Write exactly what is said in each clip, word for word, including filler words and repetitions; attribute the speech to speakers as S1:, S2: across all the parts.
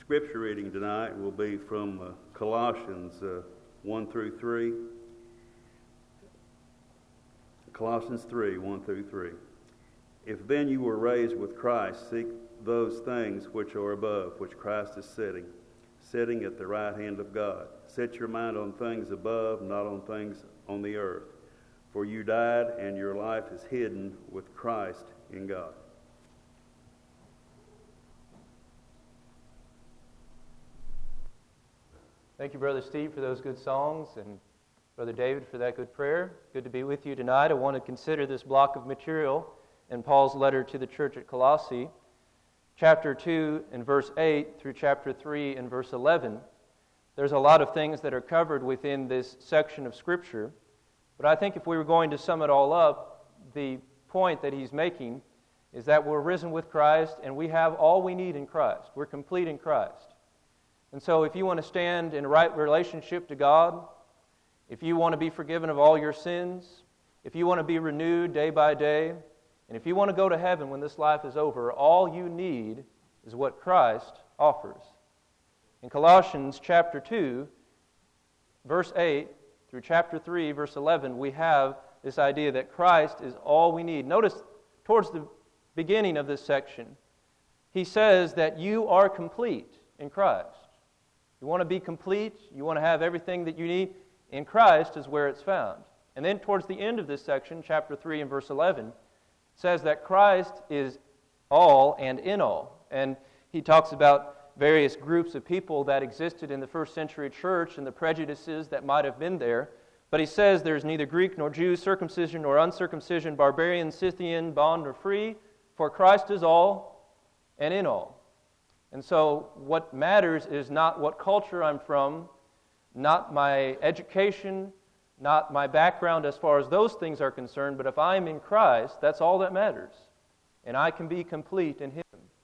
S1: scripture reading tonight will be from uh, Colossians uh, one through three. Colossians three, one through three. If then you were raised with Christ, seek those things which are above, which Christ is sitting, sitting at the right hand of God. Set your mind on things above, not on things on the earth. For you died, and your life is hidden with Christ in God.
S2: Thank you, Brother Steve, for those good songs, and Brother David for that good prayer. Good to be with you tonight. I want to consider this block of material in Paul's letter to the church at Colossae, chapter two and verse eight through chapter three and verse eleven. There's a lot of things that are covered within this section of Scripture, but I think if we were going to sum it all up, the point that he's making is that we're risen with Christ and we have all we need in Christ. We're complete in Christ. And so if you want to stand in right relationship to God, if you want to be forgiven of all your sins, if you want to be renewed day by day, and if you want to go to heaven when this life is over, all you need is what Christ offers. In Colossians chapter two, verse eight through chapter three, verse eleven, we have this idea that Christ is all we need. Notice towards the beginning of this section, he says that you are complete in Christ. You want to be complete, you want to have everything that you need, in Christ is where it's found. And then towards the end of this section, chapter three and verse eleven, it says that Christ is all and in all. And he talks about various groups of people that existed in the first century church and the prejudices that might have been there. But he says there's neither Greek nor Jew, circumcision nor uncircumcision, barbarian, Scythian, bond or free, for Christ is all and in all. And so what matters is not what culture I'm from, not my education, not my background as far as those things are concerned, but if I'm in Christ, that's all that matters. And I can be complete in Him.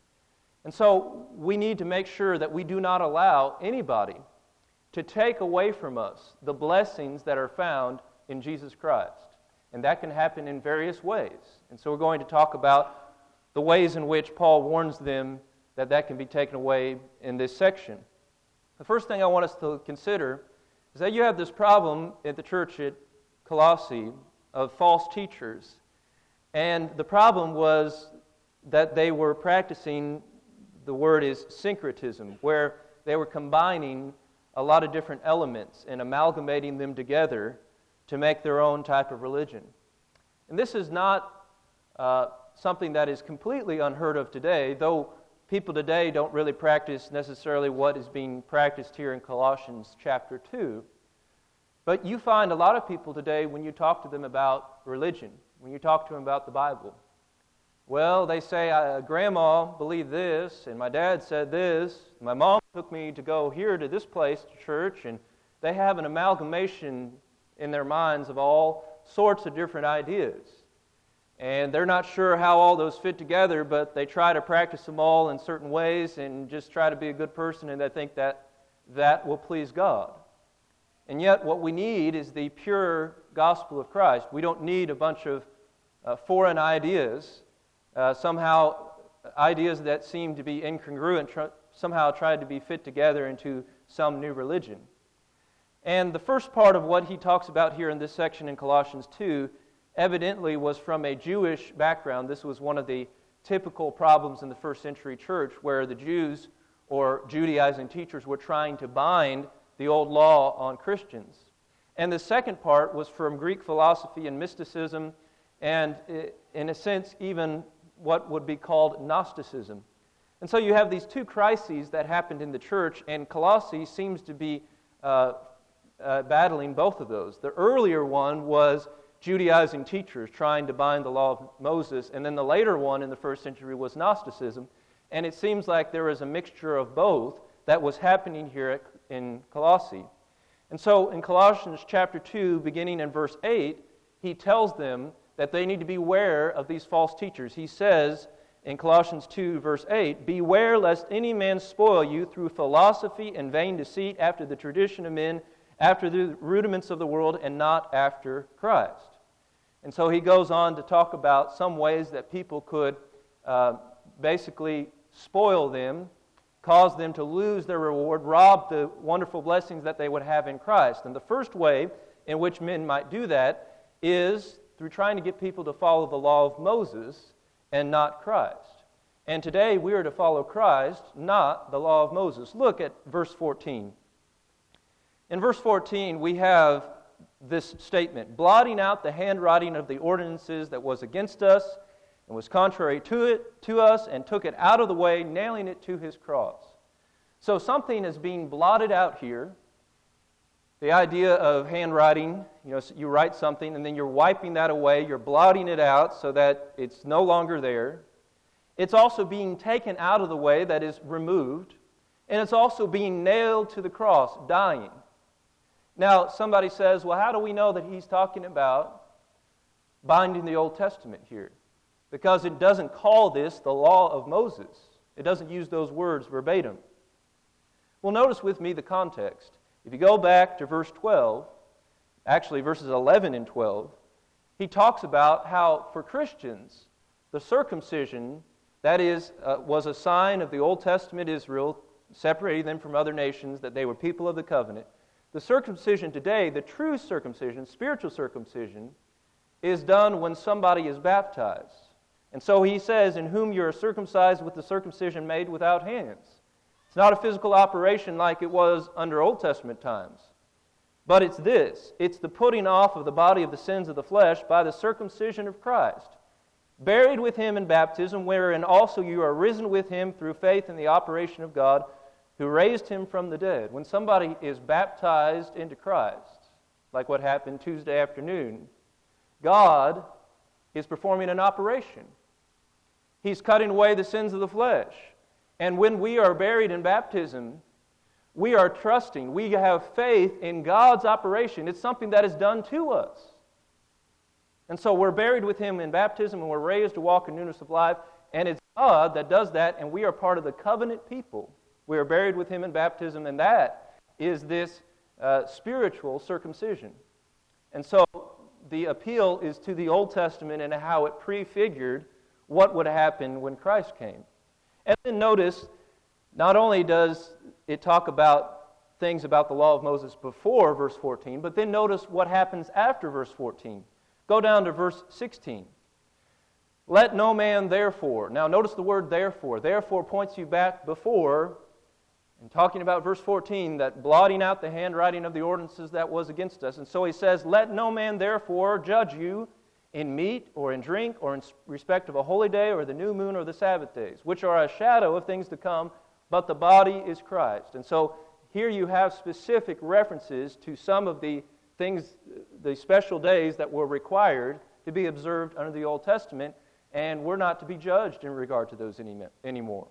S2: And so we need to make sure that we do not allow anybody to take away from us the blessings that are found in Jesus Christ. And that can happen in various ways. And so we're going to talk about the ways in which Paul warns them that that can be taken away in this section. The first thing I want us to consider is that you have this problem at the church at Colossae of false teachers. And the problem was that they were practicing, the word is syncretism, where they were combining a lot of different elements and amalgamating them together to make their own type of religion. And this is not uh, something that is completely unheard of today, though people today don't really practice necessarily what is being practiced here in Colossians chapter two. But you find a lot of people today, when you talk to them about religion, when you talk to them about the Bible, well, they say, uh, Grandma believed this, and my dad said this, my mom took me to go here to this place, to church, and they have an amalgamation in their minds of all sorts of different ideas. And they're not sure how all those fit together, but they try to practice them all in certain ways and just try to be a good person, and they think that that will please God. And yet what we need is the pure gospel of Christ. We don't need a bunch of uh, foreign ideas, uh, somehow ideas that seem to be incongruent, tr- somehow tried to be fit together into some new religion. And the first part of what he talks about here in this section in Colossians two evidently was from a Jewish background. This was one of the typical problems in the first century church, where the Jews or Judaizing teachers were trying to bind the old law on Christians. And the second part was from Greek philosophy and mysticism, and in a sense even what would be called Gnosticism. And so you have these two crises that happened in the church, and Colossae seems to be uh, uh, battling both of those. The earlier one was Judaizing teachers trying to bind the law of Moses, and then the later one in the first century was Gnosticism. And it seems like there is a mixture of both that was happening here at, in Colossae. And so in Colossians chapter two, beginning in verse eight, he tells them that they need to beware of these false teachers. He says in Colossians two, verse eight, "Beware lest any man spoil you through philosophy and vain deceit, after the tradition of men, after the rudiments of the world, and not after Christ." And so he goes on to talk about some ways that people could uh, basically spoil them, cause them to lose their reward, rob the wonderful blessings that they would have in Christ. And the first way in which men might do that is through trying to get people to follow the law of Moses and not Christ. And today we are to follow Christ, not the law of Moses. Look at verse fourteen. In verse fourteen, we have this statement, blotting out the handwriting of the ordinances that was against us and was contrary to it, to us, and took it out of the way, nailing it to his cross. So something is being blotted out here. The idea of handwriting, you know, you write something and then you're wiping that away, you're blotting it out so that it's no longer there. It's also being taken out of the way, that is removed, and it's also being nailed to the cross, dying. Now, somebody says, well, how do we know that he's talking about binding the Old Testament here? Because it doesn't call this the law of Moses. It doesn't use those words verbatim. Well, notice with me the context. If you go back to verse twelve, actually verses eleven and twelve, he talks about how for Christians, the circumcision, that is, uh, was a sign of the Old Testament Israel, separating them from other nations, that they were people of the covenant. The circumcision today, the true circumcision, spiritual circumcision, is done when somebody is baptized. And so he says, in whom you are circumcised with the circumcision made without hands. It's not a physical operation like it was under Old Testament times. But it's this. It's the putting off of the body of the sins of the flesh by the circumcision of Christ. Buried with him in baptism, wherein also you are risen with him through faith in the operation of God, who raised him from the dead. When somebody is baptized into Christ, like what happened Tuesday afternoon, God is performing an operation. He's cutting away the sins of the flesh. And when we are buried in baptism, we are trusting, we have faith in God's operation. It's something that is done to us. And so we're buried with him in baptism and we're raised to walk in newness of life. And it's God that does that, and we are part of the covenant people. We are buried with him in baptism, and that is this uh, spiritual circumcision. And so the appeal is to the Old Testament and how it prefigured what would happen when Christ came. And then notice, not only does it talk about things about the law of Moses before verse fourteen, but then notice what happens after verse fourteen. Go down to verse sixteen. Let no man therefore. Now notice the word therefore. Therefore points you back before, and talking about verse fourteen, that blotting out the handwriting of the ordinances that was against us. And so he says, let no man therefore judge you in meat or in drink or in respect of a holy day or the new moon or the Sabbath days, which are a shadow of things to come, but the body is Christ. And so here you have specific references to some of the things, the special days that were required to be observed under the Old Testament, and we're not to be judged in regard to those any, anymore.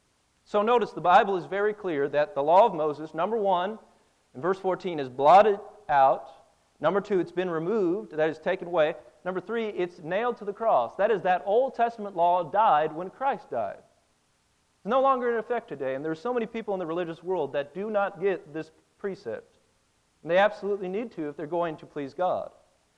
S2: So notice the Bible is very clear that the law of Moses, number one, in verse fourteen, is blotted out. Number two, it's been removed, that is taken away. Number three, it's nailed to the cross. That is, that Old Testament law died when Christ died. It's no longer in effect today, and there are so many people in the religious world that do not get this precept. And they absolutely need to if they're going to please God.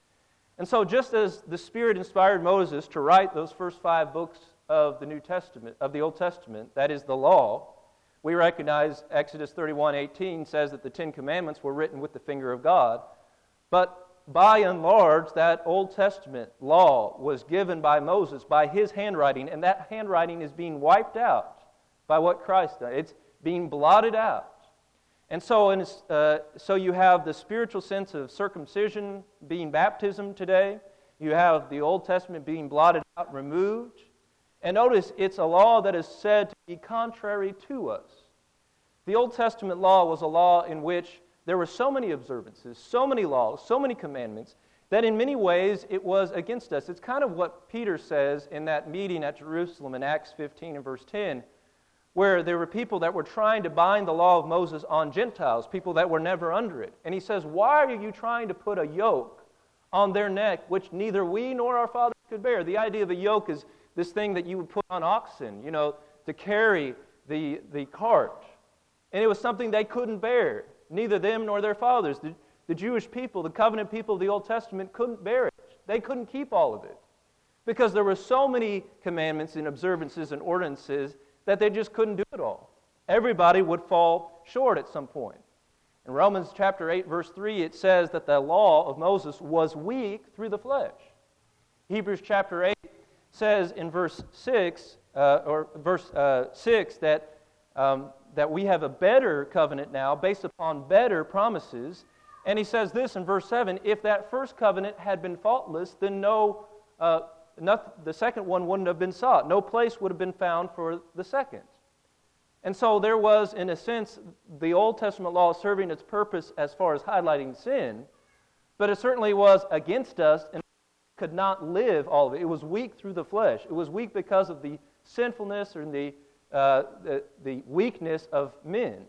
S2: And so just as the Spirit inspired Moses to write those first five books of the New Testament, of the Old Testament, that is the law, we recognize Exodus thirty-one eighteen says that the Ten Commandments were written with the finger of God. But by and large, that Old Testament law was given by Moses, by his handwriting, and that handwriting is being wiped out by what Christ did. It's being blotted out. And so, in, uh, so you have the spiritual sense of circumcision being baptism today. You have the Old Testament being blotted out, removed. And notice, it's a law that is said to be contrary to us. The Old Testament law was a law in which there were so many observances, so many laws, so many commandments, that in many ways it was against us. It's kind of what Peter says in that meeting at Jerusalem in Acts fifteen and verse ten, where there were people that were trying to bind the law of Moses on Gentiles, people that were never under it. And he says, why are you trying to put a yoke on their neck which neither we nor our fathers could bear? The idea of a yoke is this thing that you would put on oxen, you know, to carry the, the cart. And it was something they couldn't bear, neither them nor their fathers. The, the Jewish people, the covenant people of the Old Testament, couldn't bear it. They couldn't keep all of it because there were so many commandments and observances and ordinances that they just couldn't do it all. everybody would fall short at some point. In Romans chapter eight, verse three, it says that the law of Moses was weak through the flesh. Hebrews chapter eight says in verse six, uh, or verse uh, six, that um, that we have a better covenant now based upon better promises. And he says this in verse seven, if that first covenant had been faultless, then no, uh, not, the second one wouldn't have been sought. No place would have been found for the second. And so there was, in a sense, the Old Testament law serving its purpose as far as highlighting sin, but it certainly was against us and could not live all of it. It was weak through the flesh. It was weak because of the sinfulness or the, uh, the, the weakness of men.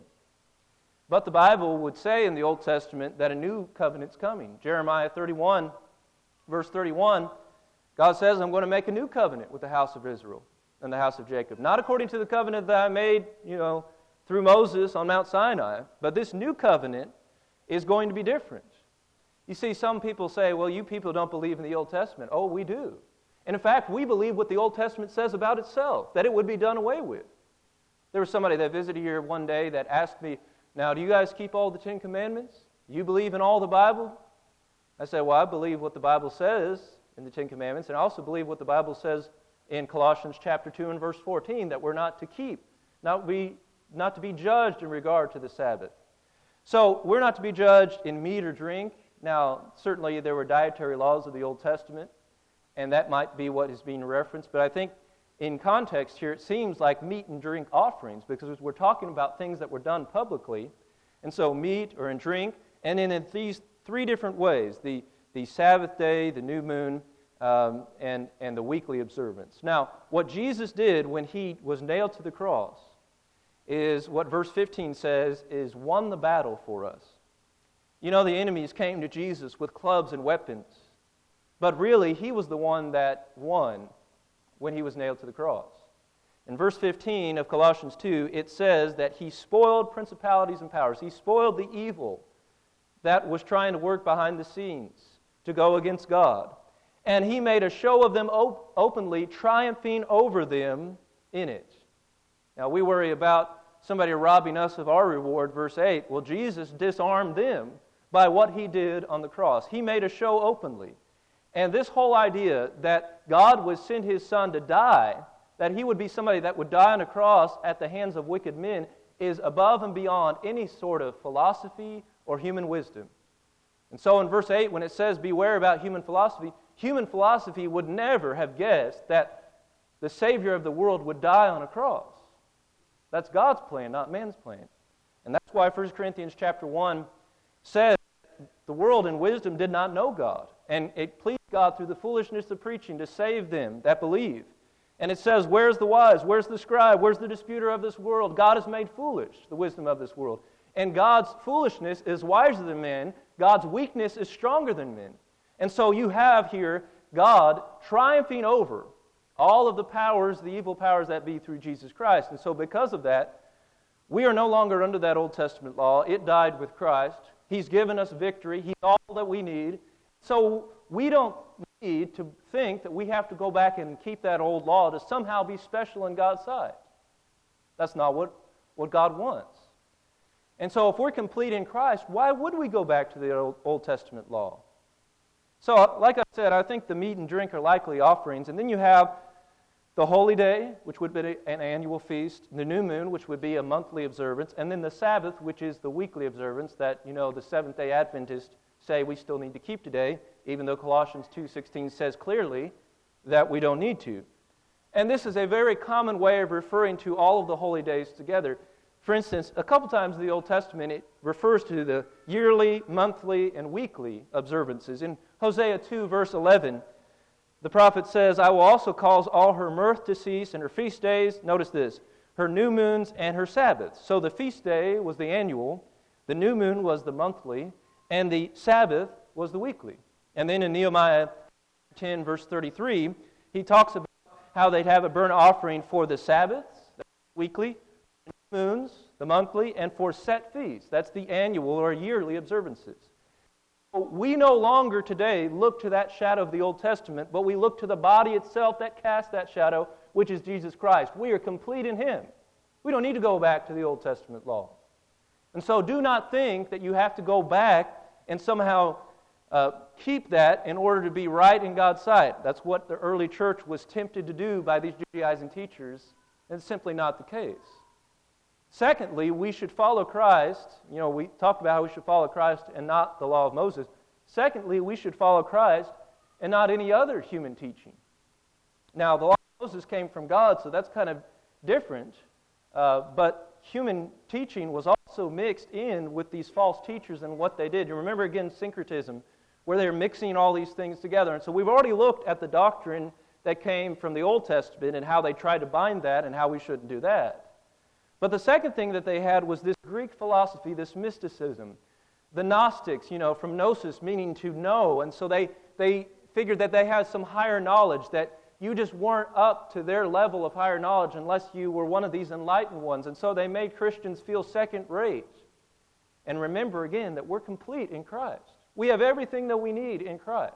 S2: But the Bible would say in the Old Testament that a new covenant's coming. Jeremiah thirty-one, verse thirty-one, God says, I'm going to make a new covenant with the house of Israel and the house of Jacob. Not according to the covenant that I made, you know, through Moses on Mount Sinai, but this new covenant is going to be different. You see, some people say, well, you people don't believe in the Old Testament. Oh, we do. And in fact, we believe what the Old Testament says about itself, that it would be done away with. There was somebody that visited here one day that asked me, now, do you guys keep all the Ten Commandments? Do you believe in all the Bible? I said, well, I believe what the Bible says in the Ten Commandments, and I also believe what the Bible says in Colossians chapter two and verse fourteen, that we're not to keep, not be, not to be judged in regard to the Sabbath. So we're not to be judged in meat or drink. Now, certainly there were dietary laws of the Old Testament, and that might be what is being referenced, but I think in context here, it seems like meat and drink offerings, because we're talking about things that were done publicly. And so meat or in drink, and then in these three different ways, the, the Sabbath day, the new moon, um, and, and the weekly observance. Now, what Jesus did when he was nailed to the cross is what verse fifteen says, is won the battle for us. You know, the enemies came to Jesus with clubs and weapons, but really, he was the one that won when he was nailed to the cross. In verse fifteen of Colossians two, it says that he spoiled principalities and powers. He spoiled the evil that was trying to work behind the scenes to go against God. And he made a show of them op- openly, triumphing over them in it. Now, we worry about somebody robbing us of our reward, verse eight. Well, Jesus disarmed them by what he did on the cross. He made a show openly. And this whole idea that God would send his Son to die, that he would be somebody that would die on a cross at the hands of wicked men, is above and beyond any sort of philosophy or human wisdom. And so in verse eight, when it says, beware about human philosophy, human philosophy would never have guessed that the Savior of the world would die on a cross. That's God's plan, not man's plan. And that's why First Corinthians chapter one says, the world in wisdom did not know God, and it pleased God through the foolishness of preaching to save them that believe. And it says, where's the wise? Where's the scribe? Where's the disputer of this world? God has made foolish the wisdom of this world. And God's foolishness is wiser than men. God's weakness is stronger than men. And so you have here God triumphing over all of the powers, the evil powers that be through Jesus Christ. And so because of that, we are no longer under that Old Testament law. It died with Christ. He's given us victory. He's all that we need. So we don't need to think that we have to go back and keep that old law to somehow be special in God's sight. That's not what, what God wants. And so if we're complete in Christ, why would we go back to the Old, Old Testament law? So like I said, I think the meat and drink are likely offerings. And then you have the holy day, which would be an annual feast, the new moon, which would be a monthly observance, and then the Sabbath, which is the weekly observance that, you know, the Seventh-day Adventists say we still need to keep today, even though Colossians two sixteen says clearly that we don't need to. And this is a very common way of referring to all of the holy days together. For instance, a couple times in the Old Testament, it refers to the yearly, monthly, and weekly observances. In Hosea two, verse eleven, the prophet says, I will also cause all her mirth to cease and her feast days, notice this, her new moons and her Sabbaths. So the feast day was the annual, the new moon was the monthly, and the Sabbath was the weekly. And then in Nehemiah ten, verse thirty-three, he talks about how they'd have a burnt offering for the Sabbaths, the weekly, the new moons, the monthly, and for set feasts. That's the annual or yearly observances. We no longer today look to that shadow of the Old Testament, but we look to the body itself that casts that shadow, which is Jesus Christ. We are complete in Him. We don't need to go back to the Old Testament law. And so do not think that you have to go back and somehow uh, keep that in order to be right in God's sight. That's what the early church was tempted to do by these Judaizing teachers, and it's simply not the case. Secondly, we should follow Christ. You know, we talked about how we should follow Christ and not the law of Moses. Secondly, we should follow Christ and not any other human teaching. Now, the law of Moses came from God, so that's kind of different. Uh, but human teaching was also mixed in with these false teachers and what they did. You remember, again, syncretism, where they're mixing all these things together. And so we've already looked at the doctrine that came from the Old Testament and how they tried to bind that and how we shouldn't do that. But the second thing that they had was this Greek philosophy, this mysticism. The Gnostics, you know, from gnosis, meaning to know. And so they, they figured that they had some higher knowledge, that you just weren't up to their level of higher knowledge unless you were one of these enlightened ones. And so they made Christians feel second-rate. And remember, again, that we're complete in Christ. We have everything that we need in Christ.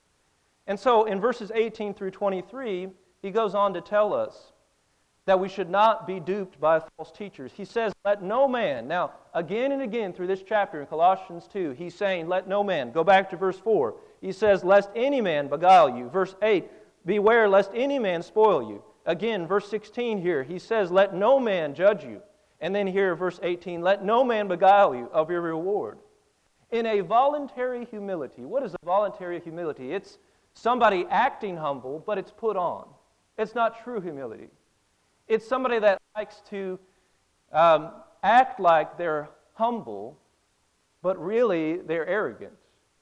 S2: And so in verses eighteen through twenty-three, he goes on to tell us that we should not be duped by false teachers. He says, let no man. Now, again and again through this chapter in Colossians two, he's saying, let no man. Go back to verse four. He says, lest any man beguile you. Verse eight, beware lest any man spoil you. Again, verse sixteen here, he says, let no man judge you. And then here, verse eighteen, let no man beguile you of your reward. In a voluntary humility. What is a voluntary humility? It's somebody acting humble, but it's put on. It's not true humility. It's somebody that likes to um, act like they're humble, but really they're arrogant.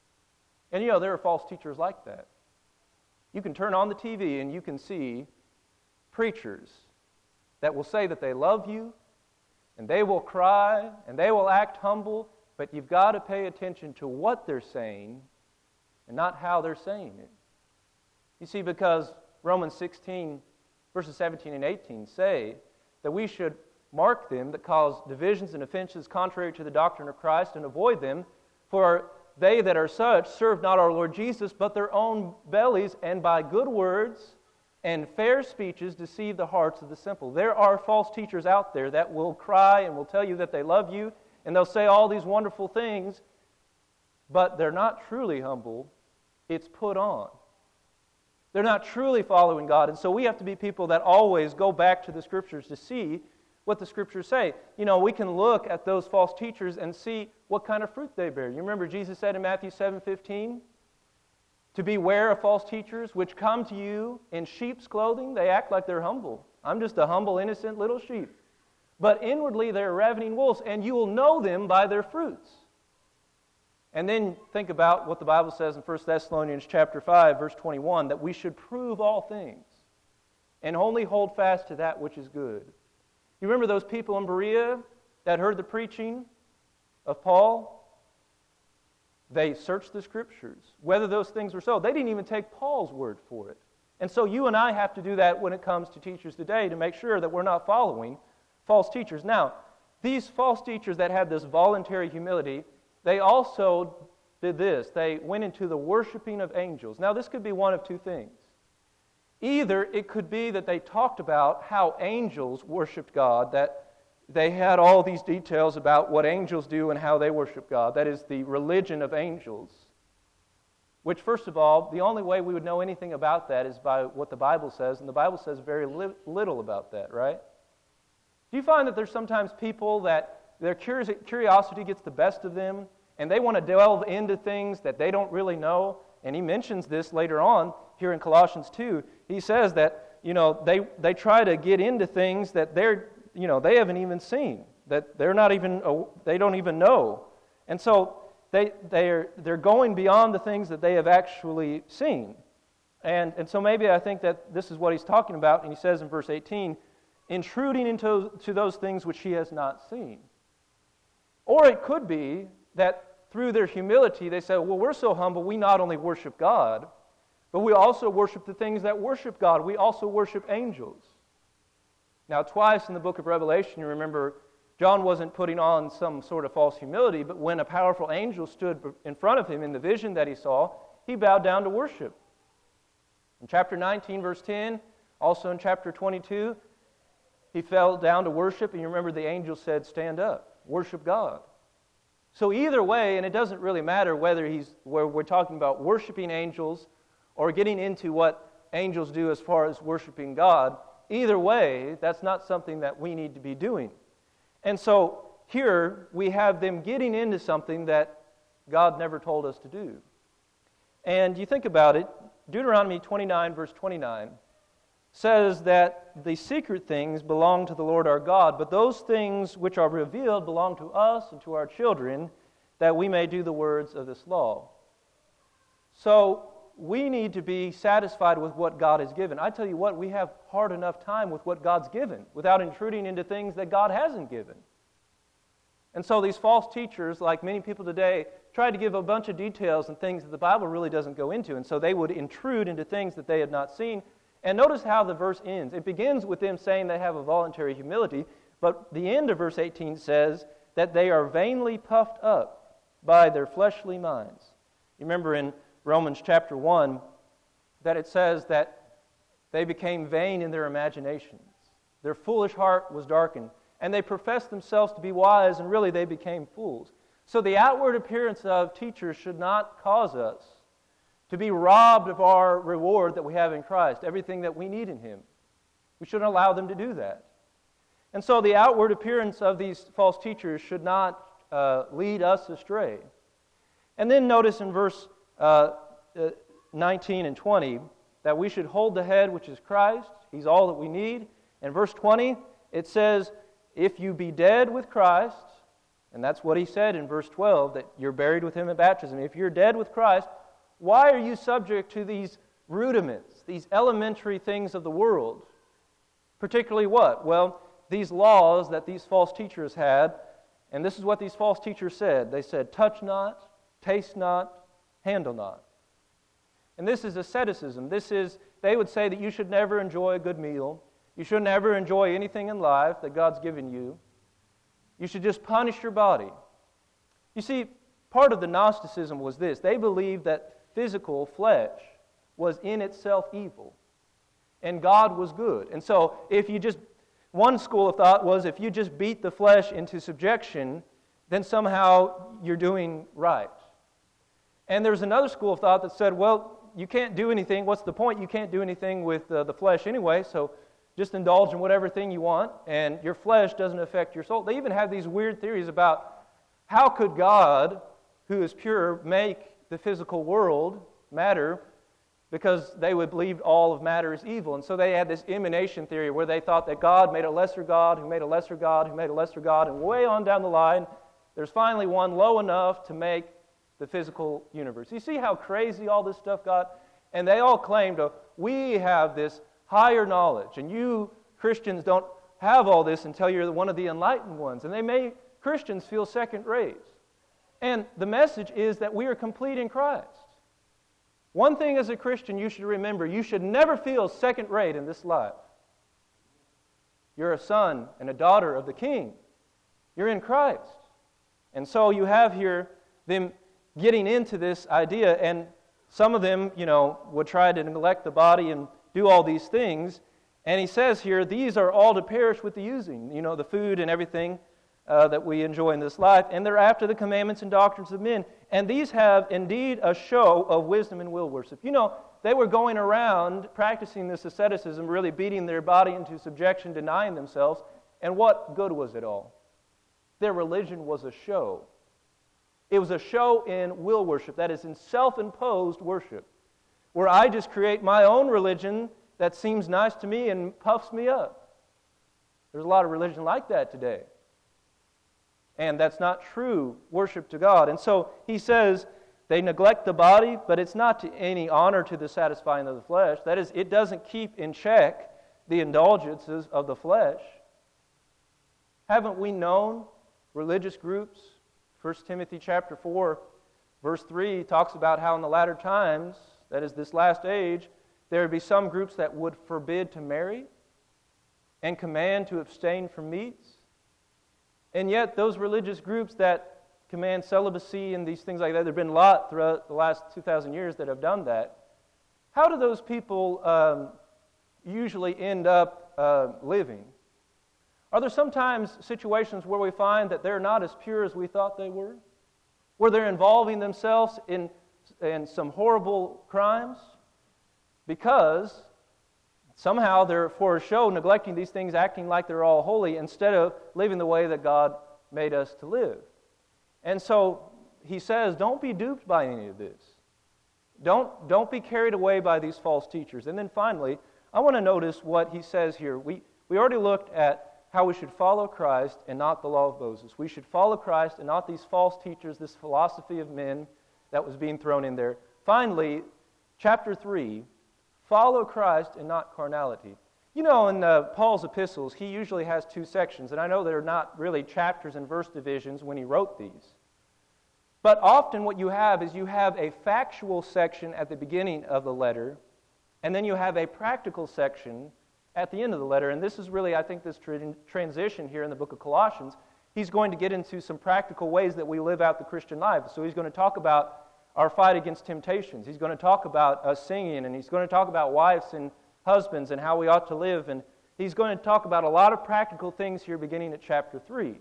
S2: And you know, there are false teachers like that. You can turn on the T V and you can see preachers that will say that they love you, and they will cry, and they will act humble, but you've got to pay attention to what they're saying and not how they're saying it. You see, because Romans sixteen, verses seventeen and eighteen say that we should mark them that cause divisions and offenses contrary to the doctrine of Christ and avoid them, for they that are such serve not our Lord Jesus, but their own bellies, and by good words and fair speeches deceive the hearts of the simple. There are false teachers out there that will cry and will tell you that they love you, and they'll say all these wonderful things, but they're not truly humble. It's put on. They're not truly following God, and so we have to be people that always go back to the Scriptures to see what the Scriptures say. You know, we can look at those false teachers and see what kind of fruit they bear. You remember Jesus said in Matthew seven fifteen, to beware of false teachers which come to you in sheep's clothing. They act like they're humble. I'm just a humble, innocent little sheep. But inwardly they're ravening wolves, and you will know them by their fruits. And then think about what the Bible says in First Thessalonians chapter five, verse twenty-one, that we should prove all things and only hold fast to that which is good. You remember those people in Berea that heard the preaching of Paul? They searched the Scriptures, whether those things were so. They didn't even take Paul's word for it. And so you and I have to do that when it comes to teachers today to make sure that we're not following false teachers. Now, these false teachers that had this voluntary humility, they also did this. They went into the worshiping of angels. Now, this could be one of two things. Either it could be that they talked about how angels worshiped God, that they had all these details about what angels do and how they worship God. That is the religion of angels. Which, first of all, the only way we would know anything about that is by what the Bible says, and the Bible says very li- little about that, right? Do you find that there's sometimes people that their curiosity gets the best of them, and they want to delve into things that they don't really know? And he mentions this later on here in Colossians two. He says that, you know, they, they try to get into things that they're, you know, they haven't even seen, that they're not even, they don't even know. And so they, they're, they're going beyond the things that they have actually seen. And, and so maybe I think that this is what he's talking about, and he says in verse eighteen, intruding into to those things which he has not seen. Or it could be that through their humility they say, well, we're so humble, we not only worship God, but we also worship the things that worship God. We also worship angels. Now, twice in the book of Revelation, you remember, John wasn't putting on some sort of false humility, but when a powerful angel stood in front of him in the vision that he saw, he bowed down to worship. In chapter nineteen, verse ten, also in chapter twenty-two, He fell down to worship, and you remember the angel said, stand up, worship God. So either way, and it doesn't really matter whether he's where we're talking about worshiping angels or getting into what angels do as far as worshiping God, either way, that's not something that we need to be doing. And so here we have them getting into something that God never told us to do. And you think about it, Deuteronomy twenty-nine, verse twenty-nine, says that the secret things belong to the Lord our God, but those things which are revealed belong to us and to our children, that we may do the words of this law. So we need to be satisfied with what God has given. I tell you what, we have hard enough time with what God's given without intruding into things that God hasn't given. And so these false teachers, like many people today, try to give a bunch of details and things that the Bible really doesn't go into. And so they would intrude into things that they had not seen. And notice how the verse ends. It begins with them saying they have a voluntary humility, but the end of verse eighteen says that they are vainly puffed up by their fleshly minds. You remember in Romans chapter one that it says that they became vain in their imaginations. Their foolish heart was darkened, and they professed themselves to be wise, and really they became fools. So the outward appearance of teachers should not cause us to be robbed of our reward that we have in Christ, everything that we need in Him. We shouldn't allow them to do that. And so the outward appearance of these false teachers should not uh, lead us astray. And then notice in verse uh, uh, nineteen and twenty that we should hold the head, which is Christ. He's all that we need. In verse twenty, it says, if you be dead with Christ, and that's what he said in verse twelve, that you're buried with Him in baptism. If you're dead with Christ, why are you subject to these rudiments, these elementary things of the world? Particularly what? Well, these laws that these false teachers had, and this is what these false teachers said. They said, touch not, taste not, handle not. And this is asceticism. This is, they would say that you should never enjoy a good meal. You should never enjoy anything in life that God's given you. You should just punish your body. You see, part of the Gnosticism was this. They believed that physical flesh was in itself evil, and God was good. And so if you just, one school of thought was if you just beat the flesh into subjection, then somehow you're doing right. And there's another school of thought that said, well, you can't do anything. What's the point? You can't do anything with uh, the flesh anyway, so just indulge in whatever thing you want, and your flesh doesn't affect your soul. They even have these weird theories about how could God, who is pure, make the physical world matter, because they would believe all of matter is evil. And so they had this emanation theory where they thought that God made a lesser God, who made a lesser God, who made a lesser God, and way on down the line, there's finally one low enough to make the physical universe. You see how crazy all this stuff got? And they all claimed, oh, we have this higher knowledge, and you Christians don't have all this until you're one of the enlightened ones. And they made Christians feel second rate. And the message is that we are complete in Christ. One thing as a Christian you should remember, you should never feel second rate in this life. You're a son and a daughter of the King. You're in Christ. And so you have here them getting into this idea, and some of them, you know, would try to neglect the body and do all these things. And he says here, these are all to perish with the using, you know, the food and everything Uh, that we enjoy in this life, and they're after the commandments and doctrines of men. And these have indeed a show of wisdom and will worship. You know, they were going around practicing this asceticism, really beating their body into subjection, denying themselves, and what good was it all? Their religion was a show. It was a show in will worship, that is, in self-imposed worship, where I just create my own religion that seems nice to me and puffs me up. There's a lot of religion like that today. And that's not true worship to God. And so he says they neglect the body, but it's not to any honor to the satisfying of the flesh. That is, it doesn't keep in check the indulgences of the flesh. Haven't we known religious groups? First Timothy chapter four, verse three talks about how in the latter times, that is this last age, there would be some groups that would forbid to marry and command to abstain from meats. And yet, those religious groups that command celibacy and these things like that, there have been a lot throughout the last two thousand years that have done that. How do those people um, usually end up uh, living? Are there sometimes situations where we find that they're not as pure as we thought they were? Where they're involving themselves in, in some horrible crimes? Because somehow they're, for a show, neglecting these things, acting like they're all holy, instead of living the way that God made us to live. And so he says, don't be duped by any of this. Don't, don't be carried away by these false teachers. And then finally, I want to notice what he says here. We, we already looked at how we should follow Christ and not the law of Moses. We should follow Christ and not these false teachers, this philosophy of men that was being thrown in there. Finally, chapter three, follow Christ and not carnality. You know, in uh, Paul's epistles, he usually has two sections, and I know they're not really chapters and verse divisions when he wrote these. But often what you have is you have a factual section at the beginning of the letter, and then you have a practical section at the end of the letter. And this is really, I think, this tra- transition here in the book of Colossians. He's going to get into some practical ways that we live out the Christian life. So he's going to talk about our fight against temptations. He's going to talk about us singing, and he's going to talk about wives and husbands and how we ought to live. And he's going to talk about a lot of practical things here beginning at chapter three.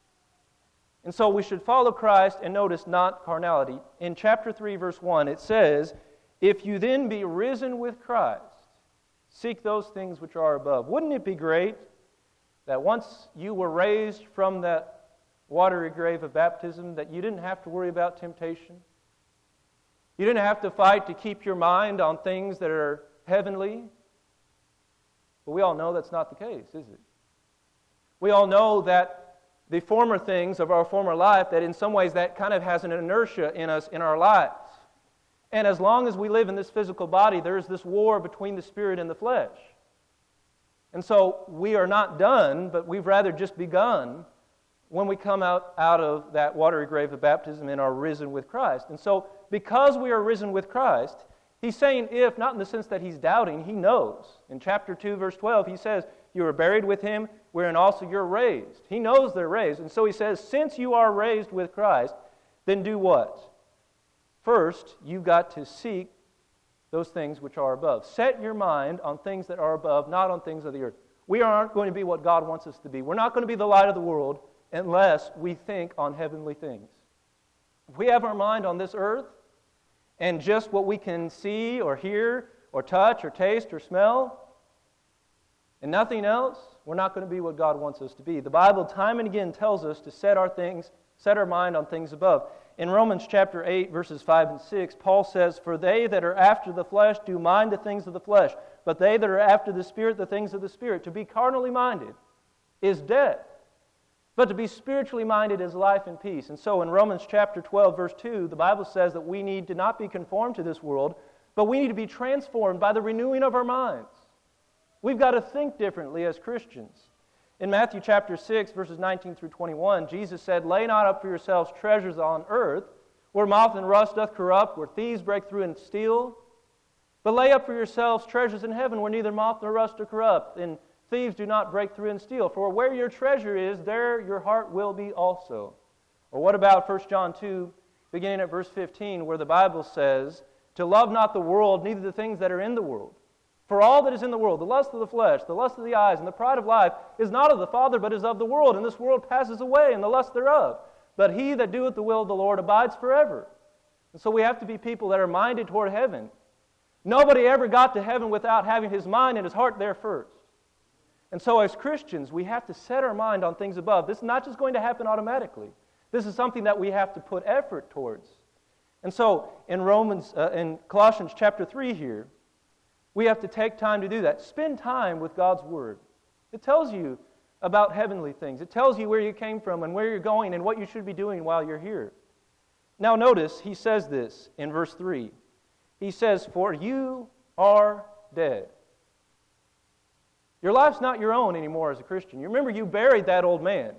S2: And so we should follow Christ and notice not carnality. In chapter three, verse one, it says, "If you then be risen with Christ, seek those things which are above." Wouldn't it be great that once you were raised from that watery grave of baptism, that you didn't have to worry about temptation? You didn't have to fight to keep your mind on things that are heavenly? But we all know that's not the case, is it? We all know that the former things of our former life, that in some ways that kind of has an inertia in us in our lives. And as long as we live in this physical body, there's this war between the spirit and the flesh. And so we are not done, but we've rather just begun when we come out, out of that watery grave of baptism and are risen with Christ. And so because we are risen with Christ, he's saying if, not in the sense that he's doubting, he knows. In chapter two, verse twelve, he says, you are buried with him, wherein also you're raised. He knows they're raised. And so he says, since you are raised with Christ, then do what? First, you've got to seek those things which are above. Set your mind on things that are above, not on things of the earth. We aren't going to be what God wants us to be. We're not going to be the light of the world unless we think on heavenly things. If we have our mind on this earth and just what we can see or hear or touch or taste or smell and nothing else, we're not going to be what God wants us to be. The Bible time and again tells us to set our things, set our mind on things above. In Romans chapter eight, verses five and six, Paul says, "For they that are after the flesh do mind the things of the flesh, but they that are after the Spirit, the things of the Spirit. To be carnally minded is death, but to be spiritually minded is life and peace." And so in Romans chapter twelve, verse two, the Bible says that we need to not be conformed to this world, but we need to be transformed by the renewing of our minds. We've got to think differently as Christians. In Matthew chapter six, verses nineteen through twenty-one, Jesus said, "Lay not up for yourselves treasures on earth, where moth and rust doth corrupt, where thieves break through and steal. But lay up for yourselves treasures in heaven, where neither moth nor rust do corrupt, and thieves do not break through and steal. For where your treasure is, there your heart will be also." Or what about First John two, beginning at verse fifteen, where the Bible says, "To love not the world, neither the things that are in the world. For all that is in the world, the lust of the flesh, the lust of the eyes, and the pride of life, is not of the Father, but is of the world. And this world passes away, and the lust thereof. But he that doeth the will of the Lord abides forever." And so we have to be people that are minded toward heaven. Nobody ever got to heaven without having his mind and his heart there first. And so as Christians, we have to set our mind on things above. This is not just going to happen automatically. This is something that we have to put effort towards. And so in Romans, uh, in Colossians chapter three here, we have to take time to do that. Spend time with God's Word. It tells you about heavenly things. It tells you where you came from and where you're going and what you should be doing while you're here. Now notice, he says this in verse three. He says, "For you are dead." Your life's not your own anymore as a Christian. You remember you buried that old man.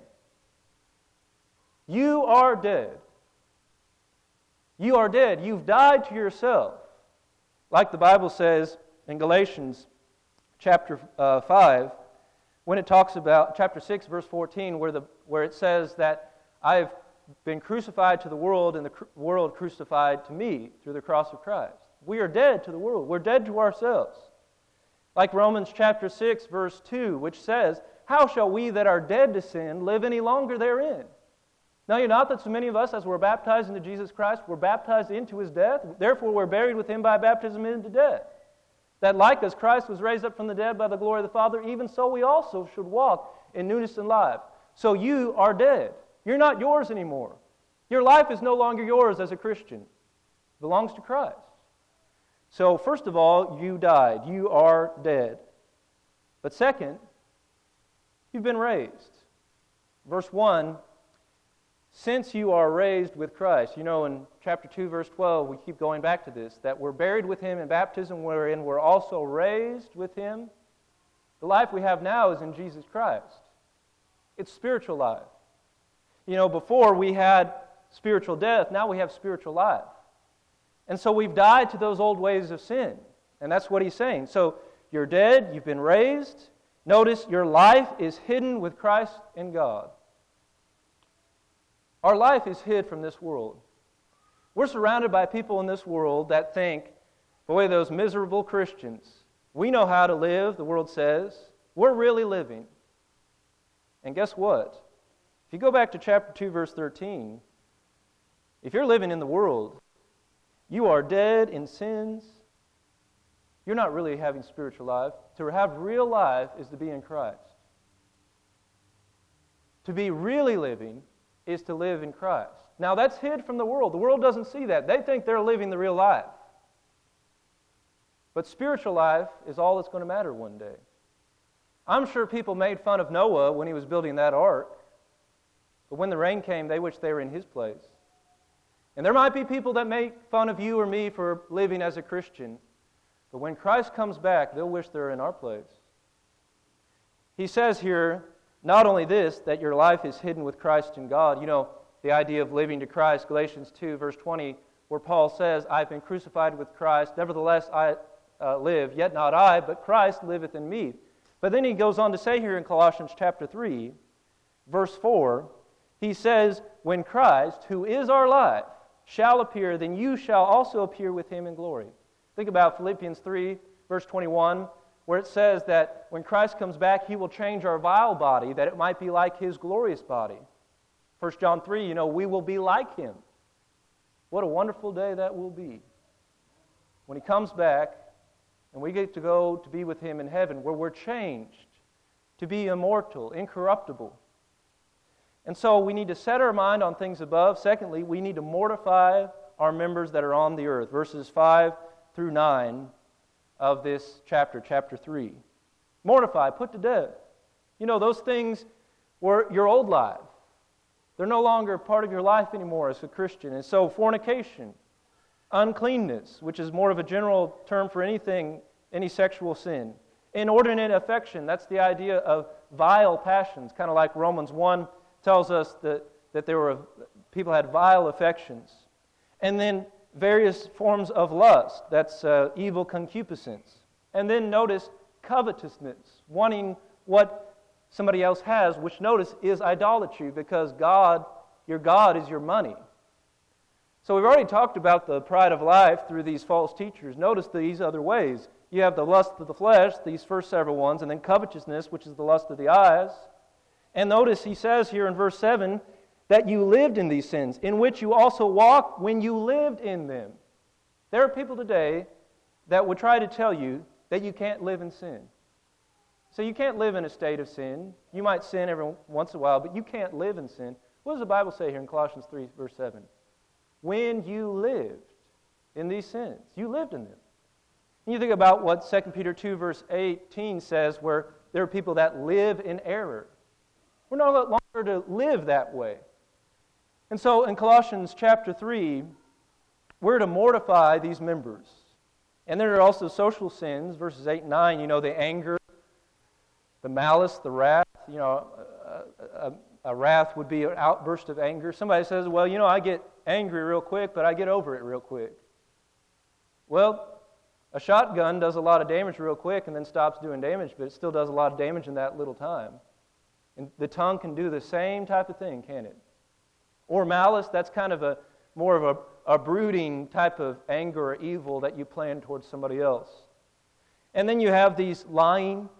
S2: You are dead. You are dead. You've died to yourself. Like the Bible says in Galatians chapter uh, five, when it talks about, chapter six, verse fourteen, where, the, where it says that I've been crucified to the world and the cr- world crucified to me through the cross of Christ. We are dead to the world. We're dead to ourselves. Like Romans chapter six, verse two, which says, how shall we that are dead to sin live any longer therein? Know you not that so many of us, as we're baptized into Jesus Christ, were baptized into His death? Therefore we're buried with Him by baptism into death. That like as Christ was raised up from the dead by the glory of the Father, even so we also should walk in newness of life. So you are dead. You're not yours anymore. Your life is no longer yours as a Christian. It belongs to Christ. So first of all, you died. You are dead. But second, you've been raised. Verse one, since you are raised with Christ. You know, in chapter two, verse twelve, we keep going back to this, that we're buried with Him in baptism, wherein we're also raised with Him. The life we have now is in Jesus Christ. It's spiritual life. You know, before we had spiritual death, now we have spiritual life. And so we've died to those old ways of sin. And that's what he's saying. So you're dead, you've been raised. Notice your life is hidden with Christ in God. Our life is hid from this world. We're surrounded by people in this world that think, boy, those miserable Christians, we know how to live, the world says. We're really living. And guess what? If you go back to chapter two, verse thirteen, if you're living in the world, you are dead in sins. You're not really having spiritual life. To have real life is to be in Christ. To be really living is to live in Christ. Now that's hid from the world. The world doesn't see that. They think they're living the real life. But spiritual life is all that's going to matter one day. I'm sure people made fun of Noah when he was building that ark. But when the rain came, they wished they were in his place. And there might be people that make fun of you or me for living as a Christian. But when Christ comes back, they'll wish they're in our place. He says here, not only this, that your life is hidden with Christ in God. You know, the idea of living to Christ, Galatians two, verse twenty, where Paul says, I've been crucified with Christ, nevertheless I uh, live, yet not I, but Christ liveth in me. But then he goes on to say here in Colossians chapter three, verse four, he says, when Christ, who is our life, shall appear, then you shall also appear with Him in glory. Think about Philippians three, verse twenty-one, where it says that when Christ comes back, He will change our vile body, that it might be like His glorious body. First John three, you know, we will be like Him. What a wonderful day that will be. When He comes back, and we get to go to be with Him in heaven, where we're changed to be immortal, incorruptible. And so we need to set our mind on things above. Secondly, we need to mortify our members that are on the earth. Verses five through nine of this chapter, chapter three. Mortify, put to death. You know, those things were your old life. They're no longer part of your life anymore as a Christian. And so fornication, uncleanness, which is more of a general term for anything, any sexual sin. Inordinate affection, that's the idea of vile passions, kind of like Romans one tells us that, that there were people had vile affections. And then various forms of lust, that's uh, evil concupiscence. And then notice covetousness, wanting what somebody else has, which notice is idolatry, because God, your God is your money. So we've already talked about the pride of life through these false teachers. Notice these other ways. You have the lust of the flesh, these first several ones, and then covetousness, which is the lust of the eyes. And notice he says here in verse seven that you lived in these sins, in which you also walked when you lived in them. There are people today that would try to tell you that you can't live in sin. So you can't live in a state of sin. You might sin every once in a while, but you can't live in sin. What does the Bible say here in Colossians three, verse seven? When you lived in these sins, you lived in them. And you think about what Second Peter two, verse eighteen says, where there are people that live in error. We're no longer to live that way. And so in Colossians chapter three, we're to mortify these members. And there are also social sins, verses eight and nine, you know, the anger, the malice, the wrath. You know, a, a, a wrath would be an outburst of anger. Somebody says, well, you know, I get angry real quick, but I get over it real quick. Well, a shotgun does a lot of damage real quick and then stops doing damage, but it still does a lot of damage in that little time. And the tongue can do the same type of thing, can't it? Or malice, that's kind of a more of a, a brooding type of anger or evil that you plan towards somebody else. And then you have these lying,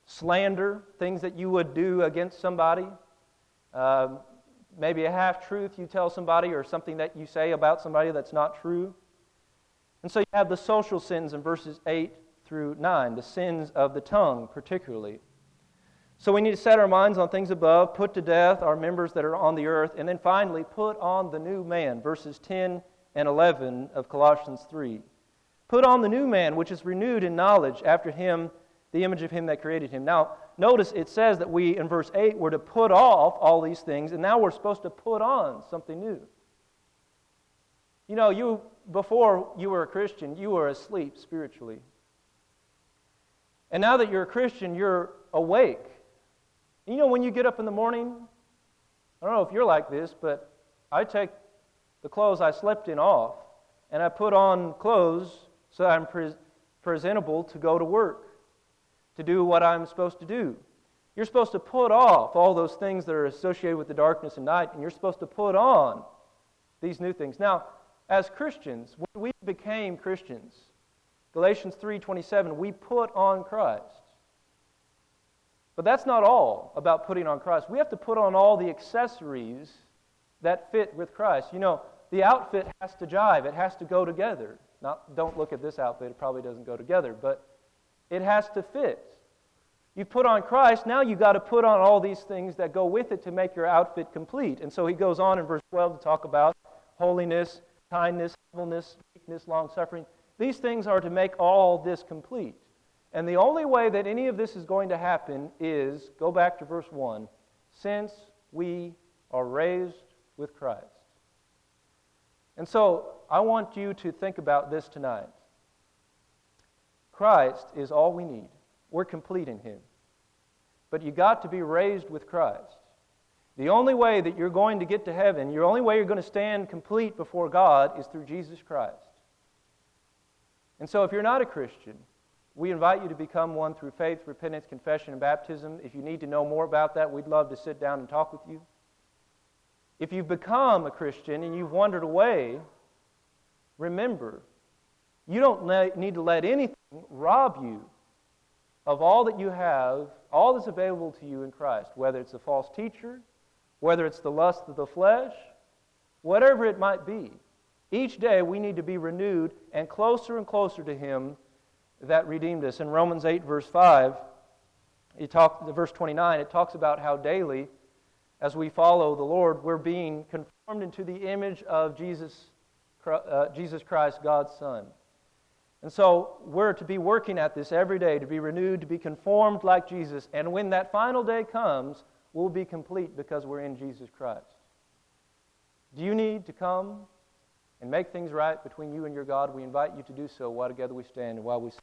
S2: slander, things that you would do against somebody, uh, maybe a half-truth you tell somebody or something that you say about somebody that's not true. And so you have the social sins in verses eight through nine, the sins of the tongue particularly. So we need to set our minds on things above, put to death our members that are on the earth, and then finally put on the new man, verses ten and eleven of Colossians three. Put on the new man, which is renewed in knowledge after him, the image of him that created him. Now, notice it says that we, in verse eight, were to put off all these things, and now we're supposed to put on something new. You know, you before you were a Christian, you were asleep spiritually. And now that you're a Christian, you're awake. You know, when you get up in the morning, I don't know if you're like this, but I take the clothes I slept in off, and I put on clothes so I'm pre- presentable to go to work, to do what I'm supposed to do. You're supposed to put off all those things that are associated with the darkness and night, and you're supposed to put on these new things. Now, as Christians, when we became Christians, Galatians three twenty-seven, we put on Christ. But that's not all about putting on Christ. We have to put on all the accessories that fit with Christ. You know, the outfit has to jive. It has to go together. Not, don't look at this outfit. It probably doesn't go together. But it has to fit. You put on Christ, now you've got to put on all these things that go with it to make your outfit complete. And so he goes on in verse twelve to talk about holiness, kindness, humbleness, meekness, long-suffering. These things are to make all this complete. And the only way that any of this is going to happen is, go back to verse one, since we are raised with Christ. And so I want you to think about this tonight. Christ is all we need. We're complete in Him. But you got to be raised with Christ. The only way that you're going to get to heaven, the only way you're going to stand complete before God is through Jesus Christ. And so if you're not a Christian, we invite you to become one through faith, repentance, confession, and baptism. If you need to know more about that, we'd love to sit down and talk with you. If you've become a Christian and you've wandered away, remember, you don't need to let anything rob you of all that you have, all that's available to you in Christ, whether it's a false teacher, whether it's the lust of the flesh, whatever it might be. Each day we need to be renewed and closer and closer to Him that redeemed us. In Romans eight, verse five, it talk, verse twenty-nine, it talks about how daily, as we follow the Lord, we're being conformed into the image of Jesus, uh, Jesus Christ, God's Son. And so we're to be working at this every day, to be renewed, to be conformed like Jesus. And when that final day comes, we'll be complete because we're in Jesus Christ. Do you need to come and make things right between you and your God? We invite you to do so while together we stand and while we sing.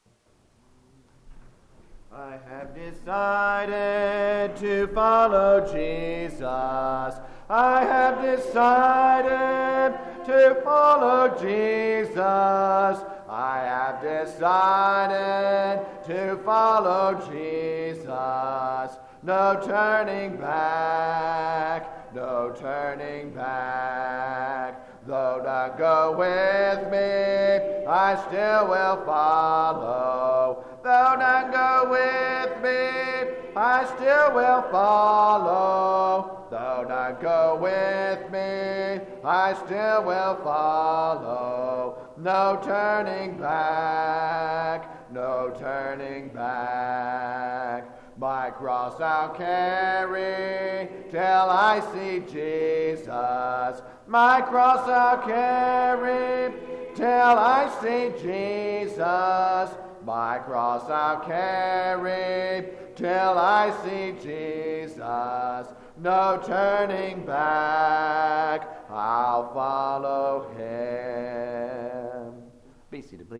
S3: I have decided to follow Jesus. I have decided to follow Jesus. I have decided to follow Jesus. No turning back, no turning back. Though not go with me, I still will follow. Though not go with me, I still will follow. Though not go with me, I still will follow. No turning back, no turning back. My cross I'll carry till I see Jesus. My cross I'll carry till I see Jesus. My cross I'll carry till I see Jesus. No turning back, I'll follow Him. Be seated, please.